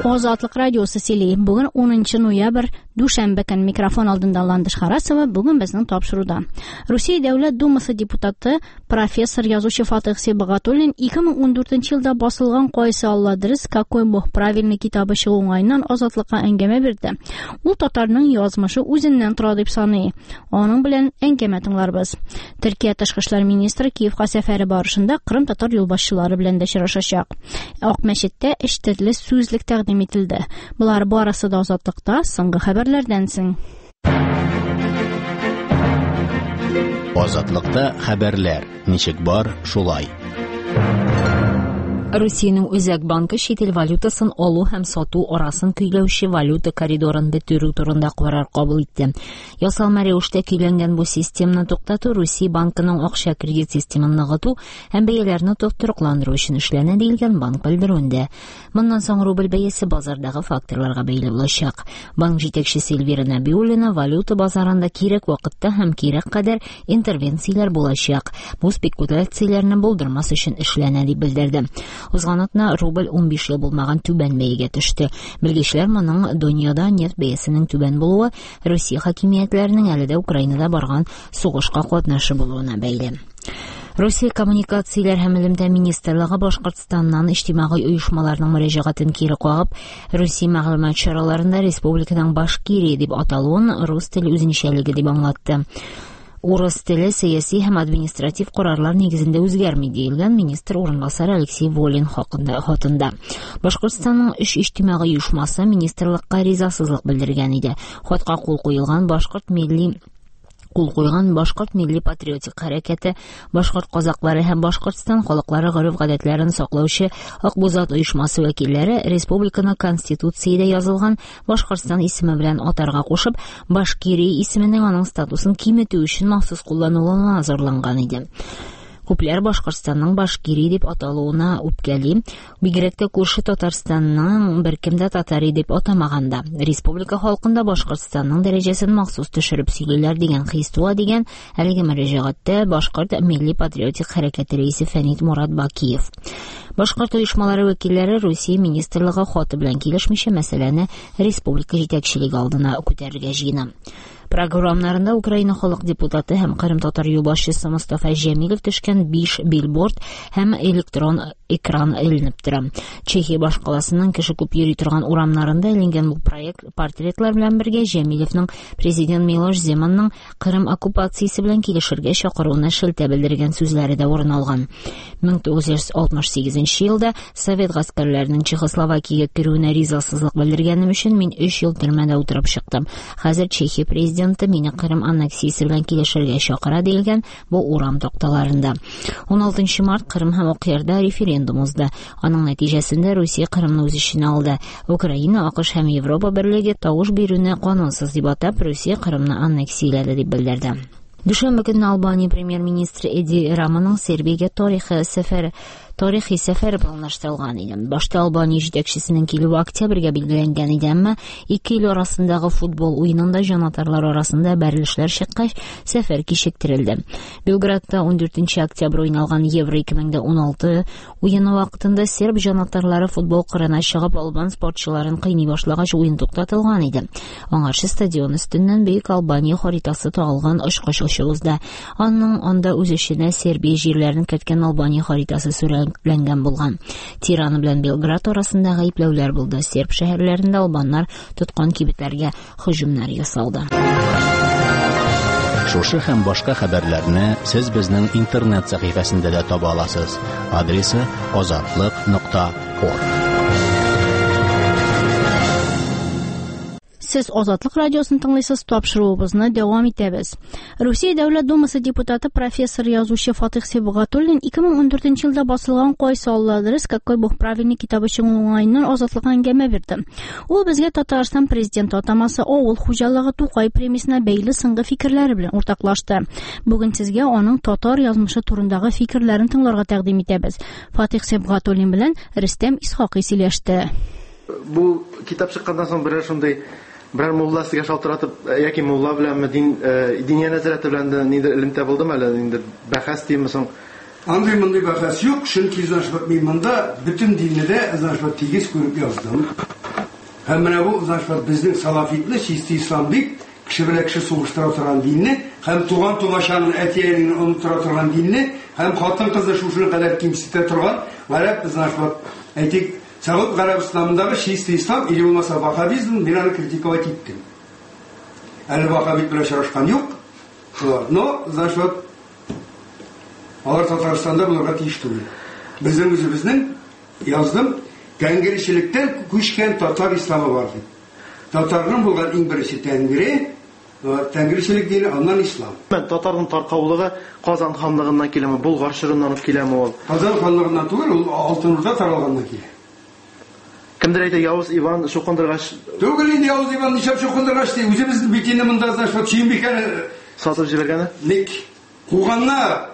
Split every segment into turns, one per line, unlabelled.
Озатлык радиосы сөйли. Бүген 10 ноябрь, дүшәмбе көн микрофон алдында Ландыш Харасова, бүген безнең тапшыруда. Русия Дәүләт Думасы депутаты, профессор, язучы Фатих Сибагатуллин 2014 елда басылган "Кайсы Алла дөрес, какой Бог правильный" китабы чыгу уңайыннан Азатлыкка әңгәмә бирде. Ул татарның язмышы үзеннән тора дип саный. Аның белән әңгәмә тыңларбыз. Төркия тышкы эшләр министры Киевка сәфәре барышында Кырым татар юлбашчылары белән дә очрашачак. Ак мәчеттә эштәрле сүзлек тәкъдим ителде. Булар барысы да Азатлыкта соңгы хәбәрләрдән соң.
Азатлыкта хәбәрләр. Ничек бар, шулай.
Русиянең Үзәк банкы шетел валютасын алу һәм сату арасын көйләүче валюта коридорын бетерү турында карар кабул итте. Ясалма рәвештә көйләнгән бу системаны туктату Русия банкының акча кредит системын ныгыту һәм бәяләрне тоттырыкландыру өчен эшләнә дигән банк белдерүендә. Моннан соң рубль бәясе базардагы факторларга бәйле булачак. Банк җитәкчесе Эльвира Нәбиуллина валюта базарында кирәк вакытта һәм кирәк кадәр интервенцияләр булачак. Бу спекуляцияләрне булдырмас өчен эшләнә дип белдерде. Узган атна рубль 15 ел булмаган түбән бәягә төште. Белгечләр моның дөньяда нефть бәясенең түбән булуы Русия хакимиятләренең әле дә Украинада барган сугышка катнашы булуына бәйле. Русия коммуникацияләр һәм элемтә министрлыгы Башкортстаннан иҗтимагый оешмаларның мөрәҗәгатен кире кагып, Русия мәгълүмат чараларында республиканың Башкирия дип аталуын рус теле үзенчәлеге дип аңлатты. Урыс теле сәяси һәм административ карарлар нигезендә үзгәрми диелгән министр урынбасары Алексей Волин хатында. Башкортстанның 3 иҗтимагый оешмасы министрлыкка ризасызлык белдергән иде. Хатка кул куелган Башкорт милли патриотик хәрәкәте, Башкорт казаклары һәм Башкортстан халыклары гореф-гадәтләрен саклаучы Акбузат оешмасы вәкилләре республиканы Конституциядә язылган Башкортстан исеме белән атарга кушып, Башкирия исеменең аның статусын киметү өчен махсус кулланылуына азырланган иде. Күпләр Башкортстанның Башкирия дип аталуына үпкәли, бигрәк тә күрше Татарстанның беркемдә татари дип атамаганда. Республика халкында Башкортстанның дәрәҗәсен махсус төшереп сөйлиләр дигән хис туа дигән әлеге мөрәҗәгатьтә Башкорт милли патриотик хәрәкәте рәисе Фәнит Мурат Бакиев. Башкорт оешмалары вәкилләре Русия министрлыгы хаты белән килешмичә мәсьәләне республика җитәкчелеге алдына күтәрергә җыена. Программаларында Украина халык депутаты һәм Кырым татар юлбашчысы Мустафа Җәмилев төшкән 5 билборд һәм электрон экран эленеп тора. Чехия башкаласының кеше күп йөри торган урамнарында эленгән бу проект портретлар белән бергә Җәмилевнең президент Милош Земанның Кырым оккупациясе белән килешергә чакыруына шелтә белдергән сүзләре дә урын алган. 1968 елда Совет гаскәрләренең Чехословакиягә керүенә ризасызлык белдергәнем өчен мин 3 ел төрмәдә утырып чыктым. Хәзер Чехия президенты мине Кырым аннексиясе белән килешергә чакыра дигән бу урам такталарында. 16 март Кырым һәм Акъярда референдум узды. Аның нәтиҗәсендә Русия Кырымны үз иченә алды. Украина, АКШ һәм Европа берлеге тавыш бирүне канунсыз дип атап, Русия Кырымны аннексияләде дип белдерде. Дүшәмбе көнне Албания премьер-министры Эди Раманың Сербиягә тарихи сәфәре планлаштырылган иде. Башта Албания җитәкчесенең килүе октябрьгә билгеләнгән иде, әмма ике ил арасындагы футбол уенында җанатарлар арасында бәрелешләр чыккач, сәфәр кичектерелде. Белградта 14 октябрь уйналган Евро 2016 уены вакытында серб җанатарлары футбол кырына чыгып албан спортчыларын кыйный башлагач уен туктатылган иде. Аңарчы стадион өстеннән бөек Албания харитасы тагылган очкыч узды. Анда үз эченә Сербия җирләрен кәткән Албания харитасы сүрәләнгән булган. Тирана белән Белград арасында гаепләүләр булды. Серб шәһәрләрендә албаннар тоткан кибетләргә һөҗүмнәр ясалды.
Шушы һәм башка хәбәрләрне сез безнең интернет сәхифәсендә дә таба аласыз. Адресы azatlyk.org.
Сез Азатлык радиосын тыңлыйсыз, тапшыруыбызны дәвам итәбез. Русия Дәүләт Думасы депутаты, профессор, язучы Фатих Сибагатуллин 2014 елда басылган "Кайсы Алла дөрес, какой Бог правильный" китабы чыгу уңайыннан Азатлыкка әңгәмә бирде. Ул безгә Татарстан президенты атамасы авыл хуҗалыгы Тукай премиясенә бәйле соңгы фикерләре белән уртаклашты. Бүген сезгә аның татар язмышы турындагы фикерләрен тыңларга тәкъдим итәбез. Фатих Сибагатуллин белән Рөстәм Исхакый сөйләште.
Бу китап чыккандан соң Берәр мулла сигә шалтыратып, яки мулла белән диния нәзәрәте белән нидер элемтә булдым әле, инде бәхәс димме соң.
Андый бәхәс юк, чөнки мин монда бөтен динне дә тигез күреп яздым. Һәм менә бу, значит, безнең салафитлы, чисти ислам бик, кеше белән кеше сугыштыра торган динне, һәм туган тумачаның әтиәнен онытыра торган динне, һәм хатын кызы шушына кадәр кимсетә торган, гарәп, значит, әйтик, Сәгуд гарәп исламындагы чисти ислам, или булмаса ваххабизм, мин аны критиковать иттем. Әле ваххабит белән очрашкан юк. Но, значит, алар Татарстанда булырга тиеш түгел. Безнең үзебезнең яздым, тәңгирчелектән күчкән татар исламы бар дип. Татарның булган иң беренче тәңгире, тәңгирчелек дине, аннан ислам.
Татарның таркаулыгы Казан ханлыгыннан киләме, Болгар шырыннан киләме ул?
Казан ханлыгыннан түгел, ул Алтын Урда таралганнан килә.
Кемдер әйтә, Явыз Иван шукындыргач...
Түгел инде Явыз Иван ничек шукындыргач ди, үзебезнең битине монда значит Чимбикәне
сатып җибәргәне?
Ник куганна.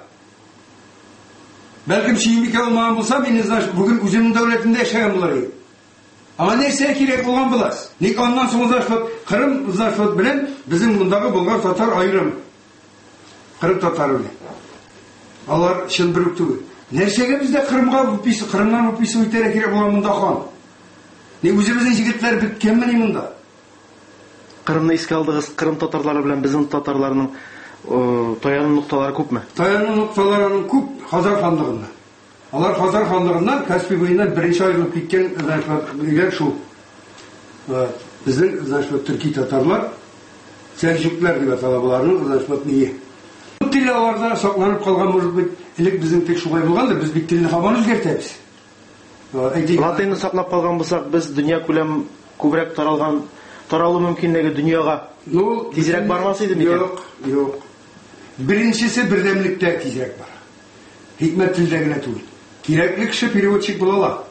Бәлкем Чимбикә булмаган булса, мин значит бүген үземнең дәүләтендә яшәгән булар идем. Аңа нәрсә кирәк булган булас? Ник аннан соң значит Кырым значит белән безнең мондагы болгар татар аерым. Кырым татары белән. Алар чын бер үк түгел. Нәрсәгә бездә Кырымнан описывать итәргә кирәк булган монда хан? Ник үзебезнең җегетләр биткәнмени монда?
Кырымны искә алдыгыз, Кырым татарлары белән безнең татарларның таяну нукталары күпме?
Таяну нукталарының күп Хазар ханлыгында. Алар Хазар ханлыгыннан Каспий буеннан беренче аерылып киткән значит шул. Безнең значит төрки татарлар Сәлҗүкләр дип атала буларның значит ние. Бу тилләрдә сакланып калган может быть, элек безнең тек шулай булгандыр, без бит телне һаман үзгәртәбез.
Латинны саклап калган булсак, без дөнья күләм күбрәк таралу мөмкинлеге дөньяга тизрәк бармас иде микән?
Юк. Беренчесе бердәмлектә тизрәк бар. Хикмәт телдә генә түгел. Кирәкле кеше переводчик була ала.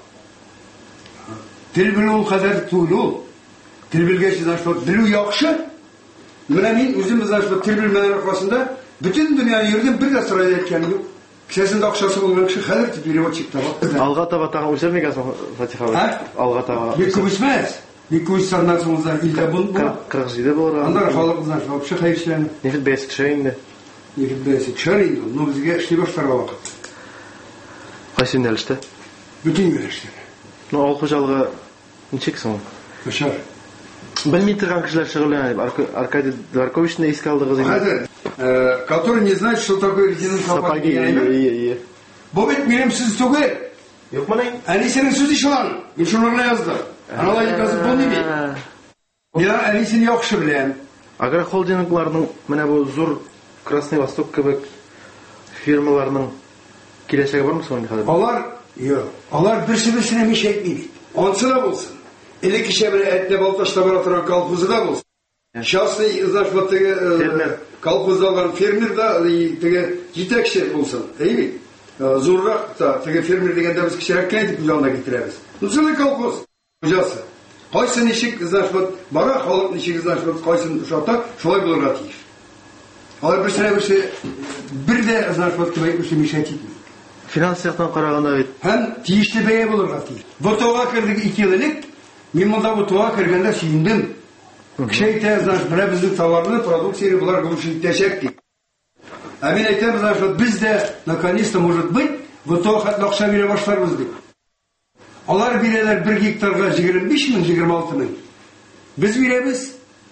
Тел белү кадәр түгел ул. Тел белгәч, значит, белү яхшы. Менә мин үзем значит тел белмәгән аркасында бөтен дөньяны йөрдем, бер дә сорай әйткән юк. Кешесендә акчасы булган кеше хәзер переводчик таба.
Алга таба тагы үсәр микән Фатиха? Алга таба.
Бик күпмәс. Бик күпсәрнән соңда илдә бу
47 булыр.
Анда халык значит вообще хәйршләнә.
Нифит бәясе кеше инде.
Нифит бәясе кеше инде. Ну безгә эшли башларга вакыт.
Кайсы нәлештә?
Бүтән юнәлештә.
Ну ал хуҗалыгы ничек соң?
Кешәр.
Белми торган кешеләр шөгыльләнә. Аркадий Дворковичны искә алдыгыз инде.
Который не знает, что такое резиновые сапоги. Бу бит минем сүз түгел.
Юкмы ни?
Әнисенең сүзе шулан. Мин шуларны яздым. Алай язып булмый. Мин әнисен яхшы беләм.
Агрохолдингларның менә бу зур Красный Восток кебек фирмаларның киләчәге бармы соң хәзер?
Алар берсе-берсенә мишәйтми. Ансы да булсын. Элек кичә белән әтне балташта бара торган колхозы да булсын. Частный, значит, вот колхоздагы фермер да теге җитәкче булсын. Әйе. Зуррак та теге фермер дигәндә без кичәрәк әйтеп җанына китерәбез. Ну шулай колхоз. Хуҗасы. Кайсы ничек, значит, бара халык ничек, значит, кайсын шата, шулай булырга тиеш. Алар берсе бер дә, значит, кебек үзе мишәт итми.
Финанс яктан караганда бит
һәм тиешле бәя булырга тиеш. Бу тауга кирдек 2 ел элек. Мин монда бу тауга кергәндә сөендем. Кеше әйтә, значит, менә безнең товарны, продукцияне булар гомшин итәчәк ди. Ә мин әйтәм, значит, без дә наконец-то может быть, бу тауга хәтле акча бирә башларбыз дип. Алар бирәләр 1 гектарга 25 мең, 26 мең. Без бирәбез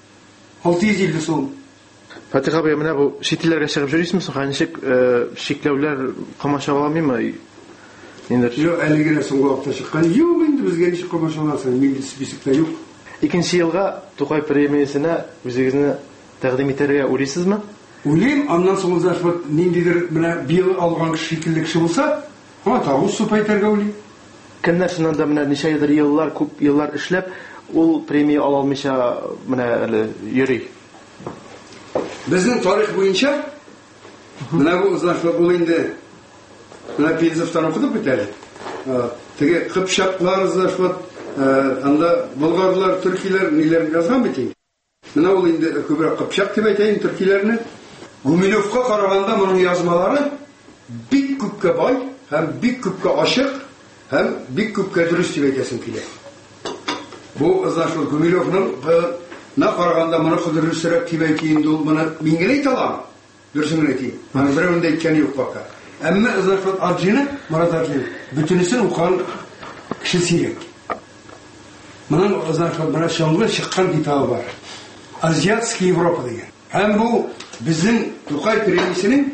650 сум.
Фатиха бай, менә бу шитилләргә чыгып йөрисезме? Ничек шикләүләр камашаламыймы? Инде
әлегә соңгы вакытта чыккан. Юк, инде безгә ничек камашаларсың? Мин списокта юк.
2нче елга Тукай премиясенә үзегезне тәкъдим итәргә уйлыйсызмы?
Уйлыйм, аннан соң значит ниндидер менә бил алган кеше шикелле кеше булса, тагы суп әйтергә уйлыйм.
Кемнәр шуннан да менә ничәдер еллар, күп еллар эшләп, ул премия ала алмыйча менә әле йөри.
Безнең тарих буенча менә бу значит ул инде менә Пензовтан укыдык бит әле. Теге Кыпчаклар значит анда болгарлар, төркиләр ниләрне язган бит инде. Менә ул инде күбрәк Кыпчак дип әйтәйин төркиләрне. Гумилевка караганда моның язмалары бик күпкә бай һәм бик күпкә ачык һәм бик күпкә дөрес дип әйтәсем килә. Бу значит Гумилевның на караганда моны дөресрәк дип әйтәйин инде ул моны мин генә әйтә алам. Дөресен әйтәйин. Аны берәү дә әйткән юк пока. Әмма значит Арҗина, Марат Арҗин, бөтенесен укыган кеше сирәк. Мұның соңғы шыққан китабы бар. Азиатский Европа деген. Һәм бұл біздің Тоқай премиясының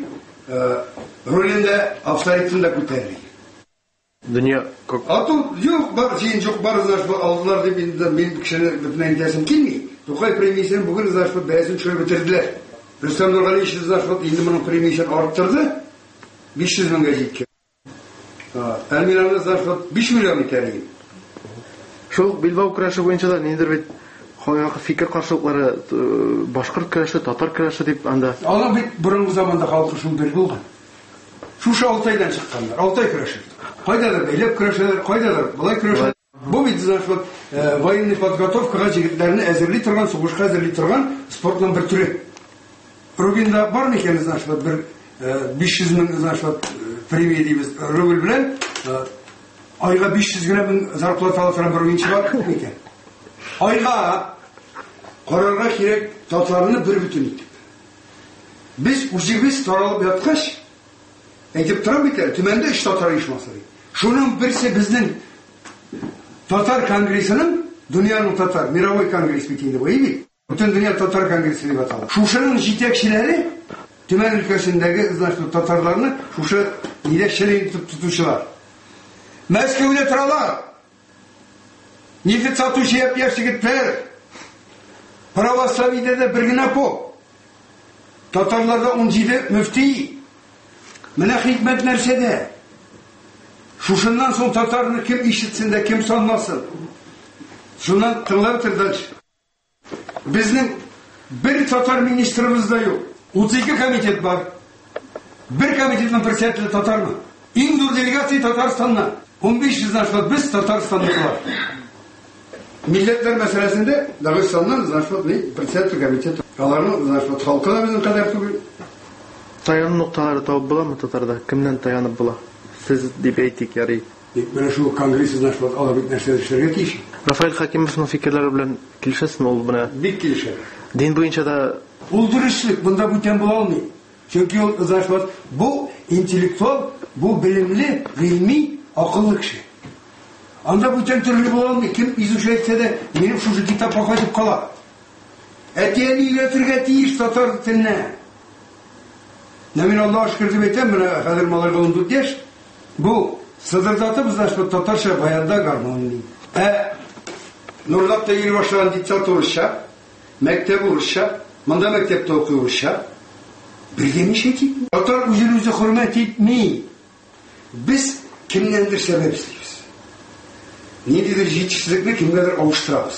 рөлінде авторитетінде көтерілген.
Dünya
Yok бар, жиын жоқ бар, алдылар деп мен кішіне бүтін айтасым келмей. Тоқай премиясының бүгін бәсін шөй бітірділер. Рүстем Нұрғалиевич енді мұның премиясын арттырды, 500 мыңға жеткен. Әлмирамыз 5 миллион екенлеген.
Шул Билбау көрәші бойынша да нендер бет фикір қаршылықтары башқұрт көрәші, татар көрәші деп анда.
Ала бет бұрынғы заманда халқы шул белгі болған. Шушы Алтайдан шыққандар, Алтай көрәші. Қайдалар бейлеп көрәшілер, қайдалар бұлай көрәшілер. Бұл бет военный подготовкаға жігіттеріні әзірлей тұрған, соғышқа әзірлей тұрған спорттың бір түрі. Рубинда бар ма екен, бір 500 мың премия дейміз, рубль білен, айға 500 грамм зарплата алатыран бір ойыншы бар ма екен? Айға қарарға керек татарыны бір бүтін еттік. Біз ұжығыз таралып ятқаш, әйтіп тұрам бетер, түменде 3 татар ұйышмасы дейді. Шының бірісі біздің татар конгресінің, дүнияның татар, мировой конгресс бетінде бойы бейді. Бүтін дүния татар конгрессы деп аталады. Шушының жетекшілері, түмен өлкесіндегі татарларыны шушы ерекшелігін тұтушылар. Мәскеуде тұралар, нефть сатушы яп жігіттер, православиеде де біргіна по, татарларда 17 мүфти, міне хикмет нәрседе. Шушыннан соң татарыны кім ишітсін де, кім санмасын. Шунан тыңлап тұрдаш. Біздің бір татар министріміз да yok. 32 комитет бар. Bir комитетінің председателі татармы. Ең зор делегация Татарстаннан. 15 жылдан біз Татарстандықлар. Миллеттер мәселесінде Дағыстаннан председатель комитет. Аларның халқы да біздің қадар түгел.
Таяну нұқталары тауып бола ма татарда? Кімнен таянып бола? Сіз деп әйтек ярый.
Мен шу конгресс алабек нәрселерге тиіш.
Рафаэль Хакимовның фикерлері белән килешәсезме ул бuna?
Бик килешә.
Дин буенча да
Ул дөреслек, бunda бүтән була алмый. Чөнки ул бу интеллектуал, бу белемле, гыйльми, акыллы кеше. Анда бүтән төрле була алмый. Кем изучать әйтсә дә, минем шушы китапка кайтып кала. Әтиәне өйрәтергә тиеш татар теленә. Мен Аллаһ шөкер дип әйтәм, менә хәзер малайга 14 яшь. Бу сыдырдатып, татарча баянда гармония. Нурлатта йөри башлаган дитсат урысча, мәктәп урысча, монда мәктәптә укый урысча. Бергә ничә тип? Татар үзен-үзе хөрмәт итми. Без кемнәндер сәбәп эзлибез. Ниндидер җитешсезлекне кемгәдер алыштырабыз.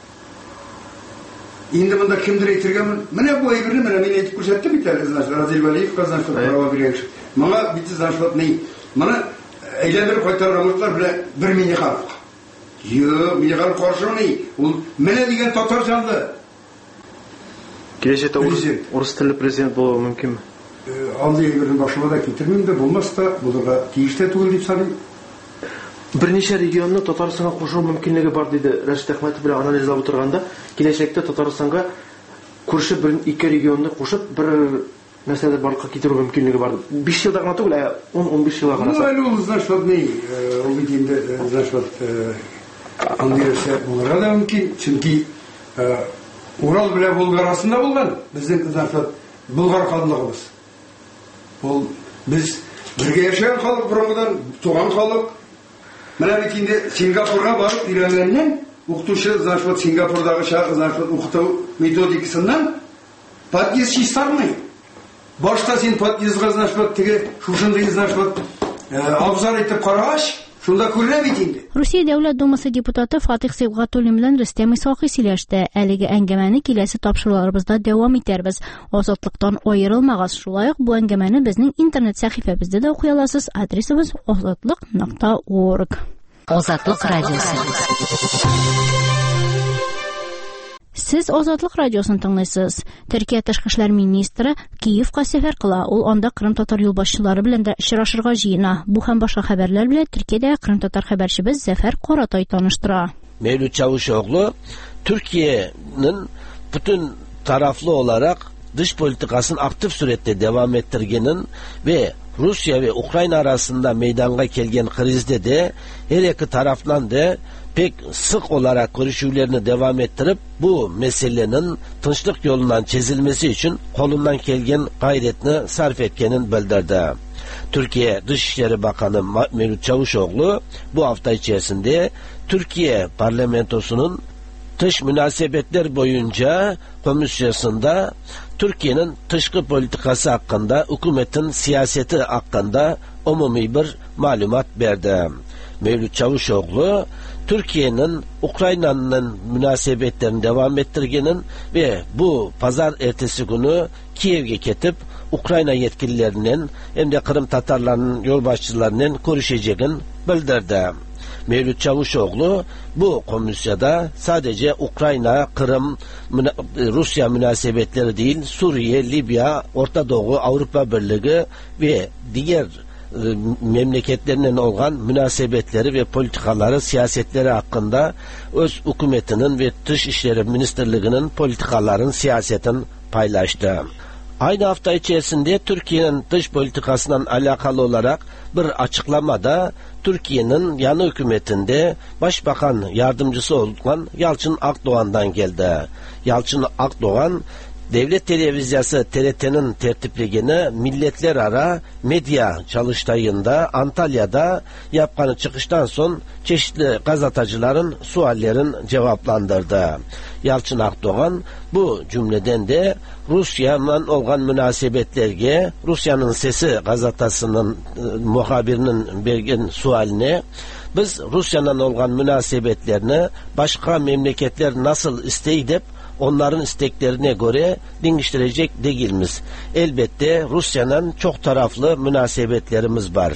Инде монда кемдер әйтергәме? Менә бу әйберне менә мин әйтеп күрсәттем бит әле, Разил Валиев казан права биргән. Моңа бит ни? Моны әйләндереп кайтарганлыклар белән бер миниханов. Юк, миниханов каршыны. Ул менә дигән татар жанды.
Киләчәктә урыс телле президент булуы мөмкинме?
Андый әйберне башыма да китермим дә, булмас та, булырга тиешле түгел дип саныйм.
Берничә регионны Татарстанга кушу мөмкинлеге бар диде Рәшит Әхмәтов белән анализлап утырганда, киләчәктә Татарстанга күрше 1-2 регионны кушып, бер нәрсәдә барлыкка китерү мөмкинлеге бар. 5 елда гына түгел, 10-15 елга караса.
Әле ул ул бит инде андый нәрсә булырга да мөмкин, чөнки Урал белән Болгар арасында булган безнең Болгар ханлыгыбыз. Ул без бергә яшәгән халык, бұрынғыдан туган халык. Менә бит инде Сингапурга барып өйрәнгәннән, укытучы Сингапурдагы укыту методикасыннан подъезд чистармый. Башта син подъездга теге шушындый абзар итеп карагач, шунда күрә бит инде.
Русия Дәүләт Думасы депутаты Фатих Сибгатуллин белән Рөстәм Исхакый сөйләште. Әлеге әңгәмәне киләсе тапшыруларыбызда дәвам итәрбез. Азатлыктан аерылмагыз. Шулай ук бу әңгәмәне безнең интернет сәхифәбездә дә укый аласыз. Адресыбыз azatlyk.org.
Азатлык радиосы.
Сез Азатлык радиосын тыңлыйсыз. Төркия тышкы эшләр министры Киевка сәфәр кыла. Ул анда Кырым татар юлбашчылары белән дә очрашырга җыена. Бу һәм башка хәбәрләр белән Төркиядә Кырым татар хәбәрчебез Зәфәр Каратай таныштыра.
Mevlüt Çavuşoğlu Türkiye'nin bütün taraflı olarak dış politikasını aktif surette devam ettirgenin ve Rusya ve Ukrayna arasında meydana kelgen krizde de her iki tarafdan da pek sık olarak görüşülerini devam ettirip bu meselenin tinçlik yolundan çözülmesi için kolundan kelgen gayretini sarf etkenin bildirdi. Türkiye Dışişleri Bakanı Mevlüt Çavuşoğlu bu hafta içerisinde Türkiye Parlamentosu'nun dış münasebetler boyunca komisyasında Türkiye'nin dışkı politikası hakkında, hükümetin siyaseti hakkında umumi bir malumat verdi. Mevlüt Çavuşoğlu, Türkiye'nin Ukrayna'nın münasebetlerini devam ettirgenin ve bu pazar ertesi günü Kiev'e ketip Ukrayna yetkililerinin hem de Kırım Tatarlarının yol başçılarının görüşeceğini bildirdi. Mevlüt Çavuşoğlu bu komisyada sadece Ukrayna, Kırım, Rusya münasebetleri değil, Suriye, Libya, Orta Doğu, Avrupa Birliği ve diğer memleketlerinin olan münasebetleri ve politikaları, siyasetleri hakkında öz hükümetinin ve Dışişleri Ministerliği'nin politikaların, siyasetin paylaştı. Aynı hafta içerisinde Türkiye'nin dış politikasından alakalı olarak bir açıklamada Türkiye'nin yanı hükümetinde Başbakan yardımcısı olan Yalçın Akdoğan'dan geldi. Yalçın Akdoğan, Devlet Televizyası TRT'nin tertipligini milletler ara medya çalıştayında Antalya'da yapkanı çıkıştan son çeşitli gazetecilerin suallerin cevaplandırdı. Yalçın Akdoğan bu cümleden de Rusya'nın olan münasebetlerge Rusya'nın Sesi gazetesinin muhabirinin bergen sualine biz Rusya'nın olan münasebetlerini başka memleketler nasıl isteyip onların isteklerine göre değiştirecek değiliz. Elbette Rusya'nın çok taraflı münasebetlerimiz var.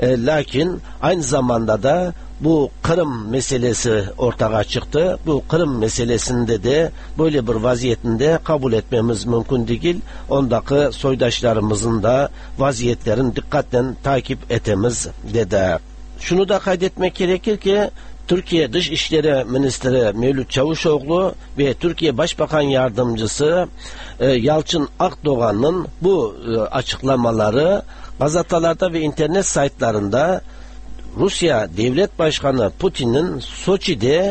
Lakin aynı zamanda da bu Kırım meselesi ortaya çıktı. Bu Kırım meselesinde de böyle bir vaziyetinde kabul etmemiz mümkün değil. Ondaki soydaşlarımızın da vaziyetlerini dikkatle takip etmemiz dedi. Şunu da kaydetmek gerekir ki Türkiye Dışişleri Ministri Mevlüt Çavuşoğlu ve Türkiye Başbakan Yardımcısı Yalçın Akdoğan'ın bu açıklamaları gazetelerde ve internet saytlarında Rusya Devlet Başkanı Putin'in Soçi'de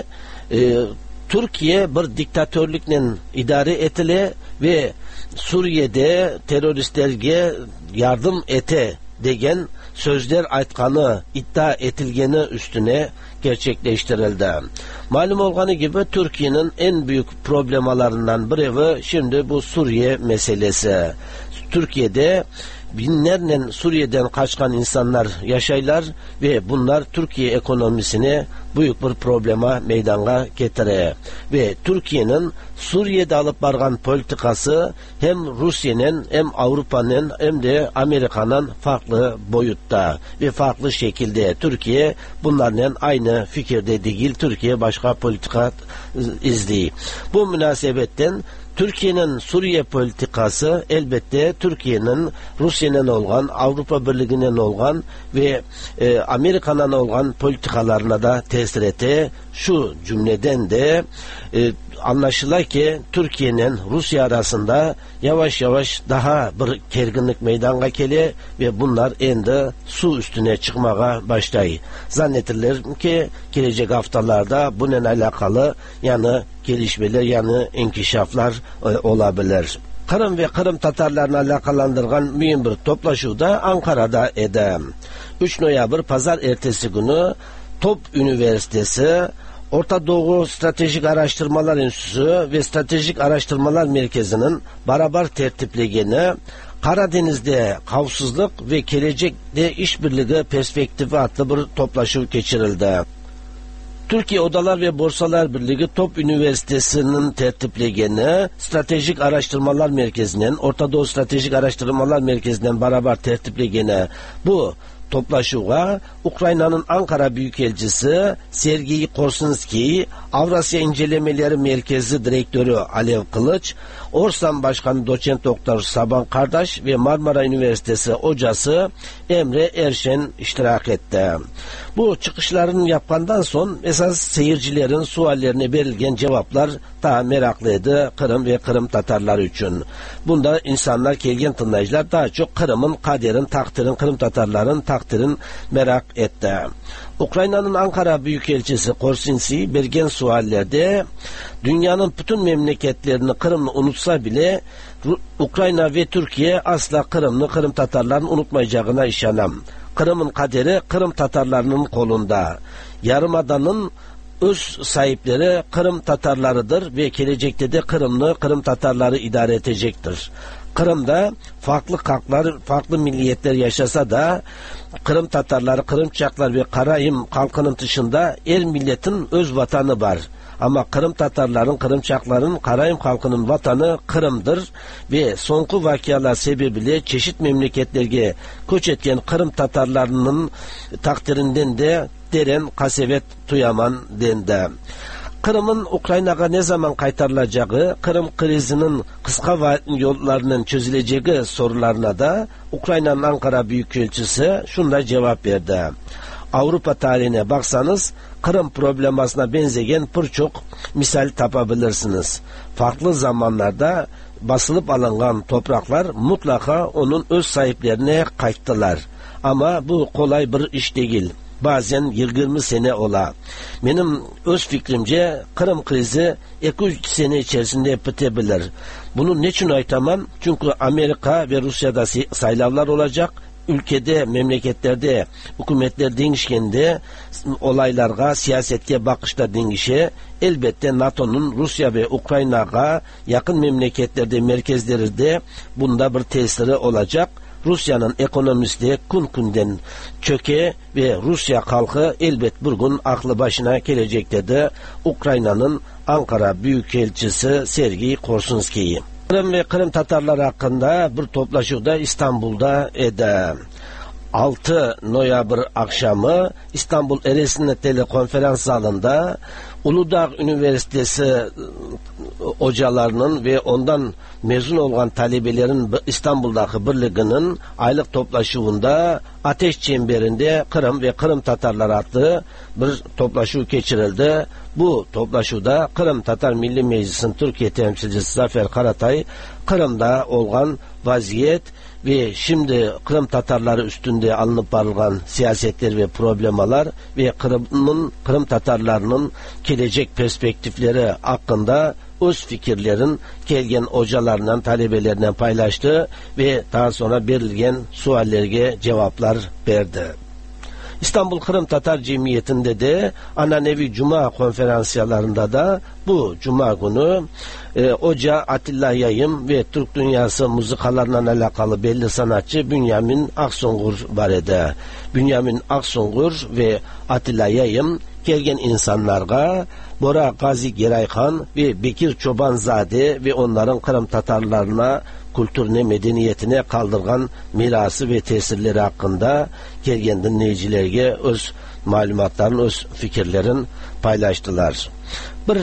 Türkiye bir diktatörlükle idare etile ve Suriye'de teröristlerge yardım ete degen sözler aytkanı iddia etilgeni üstüne gerçekleştirildi. Malum olduğu gibi Türkiye'nin en büyük problemalarından biri şimdi bu Suriye meselesi. Türkiye'de binlerle Suriye'den kaçkan insanlar yaşaylar ve bunlar Türkiye ekonomisini büyük bir problema meydana getirir. Ve Türkiye'nin Suriye'de alıp bargan politikası hem Rusya'nın hem Avrupa'nın hem de Amerika'nın farklı boyutta ve farklı şekilde Türkiye bunlarla aynı fikirde değil. Türkiye başka politika izliyor. Bu münasebetten Türkiye'nin Suriye politikası elbette Türkiye'nin Rusya'nın olan, Avrupa Birliği'nin olan ve Amerika'nın olan politikalarına da tesir etti. Şu cümleden de anlaşılır ki Türkiye'nin Rusya arasında yavaş yavaş daha bir gerginlik meydana geliyor ve bunlar endi su üstüne çıkmaya başlayıyor. Zannedilir ki gelecek haftalarda bununla alakalı yani gelişmeler yani inkişaflar olabilir. Kırım ve Kırım Tatarlarına alakalandırgan mühim bir toplaşıda Ankara'da edem. 3 Noyabr Pazar ertesi günü Top Üniversitesi, Orta Doğu Stratejik Araştırmalar Enstitüsü ve Stratejik Araştırmalar Merkezi'nin beraber tertiplegeni Karadeniz'de Kavsızlık ve Gelecekte İşbirliği Perspektifi adlı bir toplaşı geçirildi. Türkiye Odalar ve Borsalar Birliği Top Üniversitesi'nin tertiplegeni Stratejik Araştırmalar Merkezi'nin Orta Doğu Stratejik Araştırmalar Merkezi'nden beraber tertiplegeni bu toplaşuğa Ukrayna'nın Ankara Büyükelçisi Sergey Korsunskiy, Avrasya İncelemeleri Merkezi Direktörü Alev Kılıç, Orsan Başkanı Doçent Doktor Saban Kardaş ve Marmara Üniversitesi hocası Emre Erşen iştirak etti. Bu çıkışlarını yapkandan son esas seyircilerin suallerine verilgen cevaplar daha meraklıydı Kırım ve Kırım Tatarları için. Bunda insanlar, kelgen tınlayıcılar daha çok Kırım'ın kaderin, takdirin, Kırım Tatarların takdirin merak etti. Ukrayna'nın Ankara Büyükelçisi Korsunskiy bergen suallerde dünyanın bütün memleketlerini Kırım'ı unutsa bile Ukrayna ve Türkiye asla Kırım'ı, Kırım Tatarlarını unutmayacağına işanem. Kırım'ın kaderi Kırım Tatarlarının kolunda. Yarımadanın öz sahipleri Kırım Tatarlarıdır ve gelecekte de Kırım'ı, Kırım Tatarları idare edecektir. Kırım'da farklı halklar, farklı milliyetler yaşasa da Kırım Tatarları, Kırımçaklar ve Karayim halkının dışında her milletin öz vatanı var. Ama Kırım Tatarların, Kırımçakların, Karayim halkının vatanı Kırım'dır ve sonku vakialar sebebiyle çeşit memleketlerge göç etken Kırım Tatarlarının takdirinden de deren kasevet duyaman dendi. Kırım'ın Ukrayna'ya ne zaman kaytarılacağı, Kırım krizinin kısa yollarının çözüleceği sorularına da Ukrayna'nın Ankara Büyükelçisi şunda cevap verdi. Avrupa tarihine baksanız Kırım problemasına benzeyen birçok misal tapabilirsiniz. Farklı zamanlarda basılıp alınan topraklar mutlaka onun öz sahiplerine kayıttılar. Ama bu kolay bir iş değil. Bazen 20 sene ola. Benim öz fikrimce Kırım krizi 2-3 sene içerisinde bitebilir. Bunu niçin aytamam? Çünkü Amerika ve Rusya'da saylavlar olacak. Ülkede, memleketlerde hükümetler değişkende olaylarga, siyasetke bakışta değişe, elbette NATO'nun Rusya ve Ukrayna'ya yakın memleketlerde, merkezlerinde bunda bir tesiri olacak. Rusya'nın ekonomisi de gün çöke ve Rusya halkı elbet bir gün aklı başına gelecekte de Ukrayna'nın Ankara Büyükelçisi Sergey Korsunskiy. Kırım ve Kırım Tatarları hakkında bir toplaşıda İstanbul'da ede. 6 Noyabr akşamı İstanbul Eresinli Telekonferans Zalında Uludağ Üniversitesi hocalarının ve ondan mezun olan talebelerin İstanbul'daki birliğinin aylık toplaşığında Ateş Çemberinde Kırım ve Kırım Tatarları adlı bir toplaşığı geçirildi. Bu toplaşıda Kırım Tatar Milli Meclisi'nin Türkiye temsilcisi Zafer Karatay, Kırım'da olan vaziyet ve şimdi Kırım Tatarları üstünde alınıp varılan siyasetler ve problemalar ve Kırım Tatarlarının gelecek perspektifleri hakkında öz fikirlerin gelgen hocalarından, talebelerinden paylaştı ve daha sonra verilgen suallerine cevaplar verdi. İstanbul Kırım Tatar Cemiyeti'nde de Ananevi Cuma konferansiyarlarında da bu Cuma günü Hoca Atilla Yayım ve Türk dünyası muzikalarla alakalı belli sanatçı Bünyamin Aksungur var idi. Bünyamin Aksungur ve Atilla Yayım gelgen insanlarga Bora Gazi Geraykan ve Bekir Çobanzade ve onların Kırım Tatarlarına kültürüne, medeniyetine kaldırgan mirası ve tesirleri hakkında gelgen dinleyicilerge öz malumatların, öz fikirlerin paylaştılar. Bir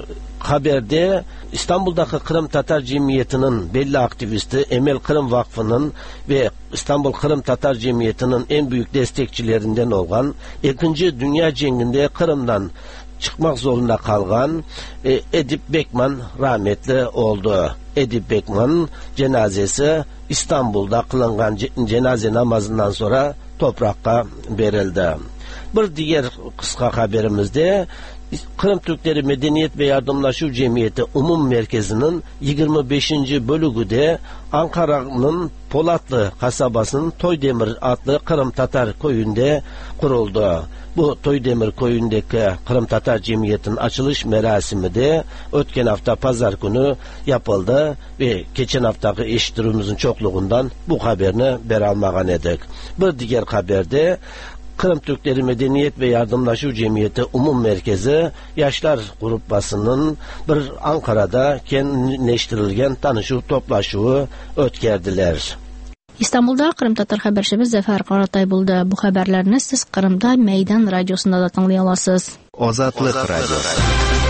haberde İstanbul'daki Kırım Tatar Cemiyeti'nin belli aktivisti Emel Kırım Vakfı'nın ve İstanbul Kırım Tatar Cemiyeti'nin en büyük destekçilerinden olan 2. Dünya Cengi'nde Kırım'dan çıkmak zorunda kalgan Edip Bekman rahmetli oldu. Edip Bekman'ın cenazesi İstanbul'da kılınan cenaze namazından sonra toprağa verildi. Bir diğer kısa haberimizde Kırım Türkleri Medeniyet ve Yardımlaşma Cemiyeti Umum Merkezi'nin 25. bölüğü de Ankara'nın Polatlı kasabasının Toydemir adlı Kırım Tatar köyünde kuruldu. Bu Toydemir köyündeki Kırım Tatar Cemiyeti'nin açılış merasimi de ötken hafta pazar günü yapıldı ve geçen haftaki eşitlerimizin çokluğundan bu haberini beralmagan edik. Bir diğer haberde Kırım Türkleri Medeniyet ve Yardımlaşma Cemiyeti Umum Merkezi Yaşlar Grupası'nın bir Ankara'da kendileştirilgen tanışığı toplaşığı ötkerdiler.
İstanbulda Qrim tatar xəbərçimiz Zəfər Qaratay buldu. Bu xəbərlərni siz Qrimda Meydan radiosunda da dinləyə alasınız.
Ozodlik radiosi.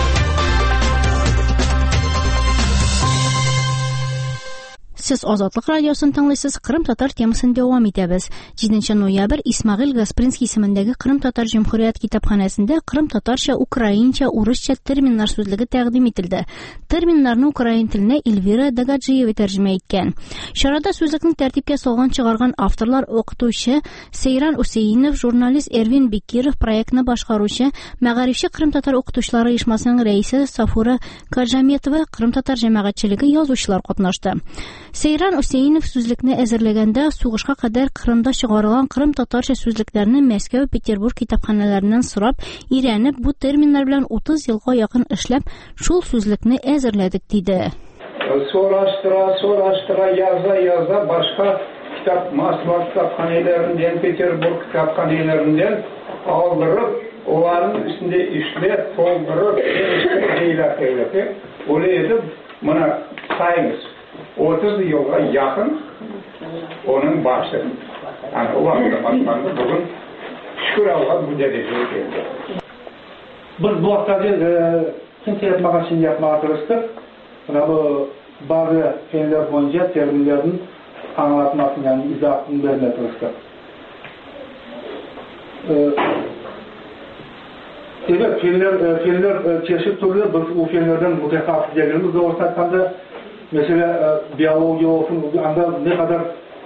Siz Ozodlik radiosunu dinləyirsiniz. Qrim tatar temasını davam etəbiz. 7 noyabr İsmail Gasprinskiy ismindəgi Qrim Tatar Cümhuriyyət kitabxanasında Qrim tatarcha, ukraincha, uruscha terminlar sözlüğü təqdim etildi. Terminlarni ukrain tilinə Elvira Dagajiyeva tərcümə etgan. Şarada sözlükni tərtibə salğan çıxarğan avtorlar oqutuvchi Seyran Useyinov, jurnalist Ervin Bekirov, proyektni boshqaruvchi Məğaribchi Qrim tatar oqutuvchilar uyushmasining raisi Safura Kajametova, Qrim tatar jamoatchiligi yozuvchilar qatnashdi. Seyran Useyinov sözlükni əzərləgəndə soğuşqa qədər Qrimda çıxarılan Qrim tatarcha sözlüklərini Moskva, Peterburg kitabxanalarindən sırab, irənib bu terminlər bilan 30 yılğa yaxın işləb, şul sözlükni əzərlədik dedi.
Soraştıra yaza başqa kitap Moskva kitabxanalarindən, Peterburg kitabxanalarindən aldırıb, onların üstünde işlep, toldırıb, deyilək. Öyle edib, buna sayınız. 30 yılga yakın onun başladı. Yani o vakıda başlandı. Bugün şükür Allah'a bu dereceye geldi.
Biz bu vaktada kimse yapmaya çalıştık. Bu bazı şeyler boyunca terminlerin anlatmasını yani izahını vermeye çalıştık. Evet, filmler çeşit türlü. Biz o filmlerden mutlaka gelirimiz de ortaklarda mesela biyoloji olsun, anda ne kadar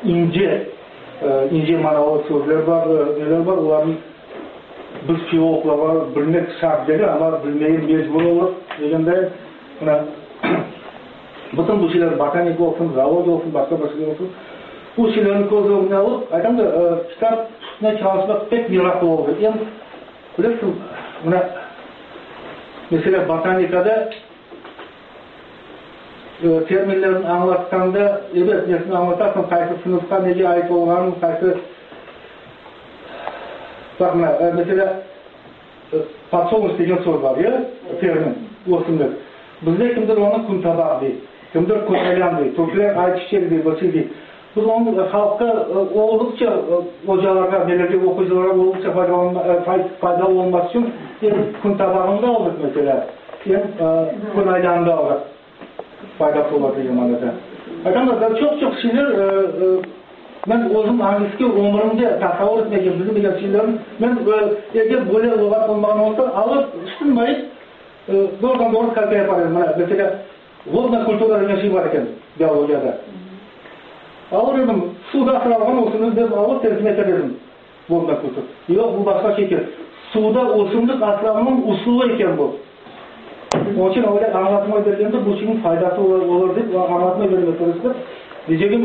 ince manalı sözler var, neler var, onların biz filologlar var, bilmek şart değil ama bilmeyin mecbur olur. Degende bütün bu şeyler botanik olsun, zooloji olsun, başka şeyler olsun. Bu şeylerin kozluğunu alıp, aydan da kitap üstüne çalışmak pek miraklı oldu. Yani biliyorsun, mesela botanikada terminlerin anlatkanda, evet, nesini anlatarsan, kaysı sınıfta neye ait olganın, kaysı bakma, mesela patsolmuş degen söz var ya, termin, olsunlar. Bizde kimdir onu kun tabağı değil, kimdir kun aylan değil, Türkler ayçiçeği değil, başı değil. Biz onu halkta oldukça hocalarga, belirli okuyuculara oldukça faydalı olması için kun tabağında aldık mesela, kun aylanda aldık. Faydası olur diyeyim anladım. Arkadaşlar çok şeyler ben özüm hangisi umurumda tasavvur etmeye bildiğim şeylerin ben eğer böyle olarak olmadan olsa alıp üstünmeyiz doğrudan doğru kalite yaparım. Mesela vodna kultura denen şey var iken biyolojide. Alırdım suda asılan olsun ben alıp tercüme ederim vodna kultur. Yok bu başka şey ki suda osumluk aslanının usulü iken bu. Onun için öyle anlatma verildiğinde bu şeyin faydası olur deyip anlatma verilmeye çalıştık. Diyeceğim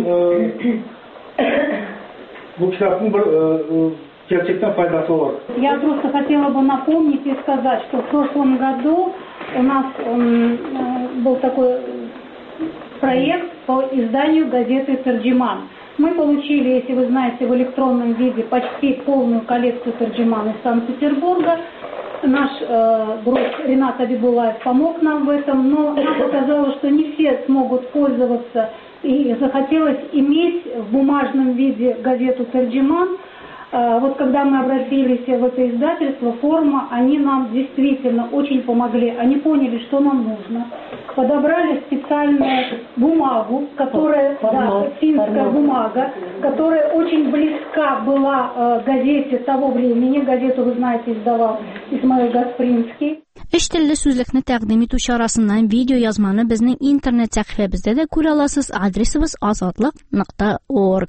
bu kitabın gerçekten faydası olur.
Я просто хотела бы напомнить и сказать, что в прошлом году у нас был такой проект по изданию газеты «Терджиман». Мы получили, если вы знаете, в электронном виде почти полную коллекцию «Терджиман» из Санкт-Петербурга. Наш друг Ренат Абибулаев помог нам в этом, но нам показалось, что не все смогут пользоваться, и захотелось иметь в бумажном виде газету «Терджиман». Вот когда мы обратились в это издательство, форма, они нам действительно очень помогли. Они поняли, что нам нужно. Подобрали специальную бумагу, которая, финская бумага, которая очень близка была газете того времени. Газету, вы знаете, издавал Исмаил Гаспринский.
İş tilli sözlükni təqdim etüş arasından video yazmanı bizning internet səhifəmizdə də görə alasınız. Adresimiz azadlıq.org.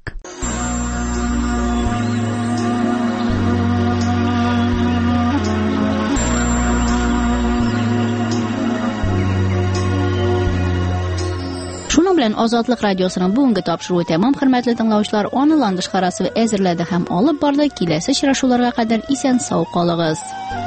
Şunun bilan Ozodlik radiosunun bugungi topshiruvi tamom. Hurmatli tinglovchilar, onlayn boshqarasi va әзерләде һәм olib bordi. Kelasi uchrashuvlarga qadar esen sog' qolingыз.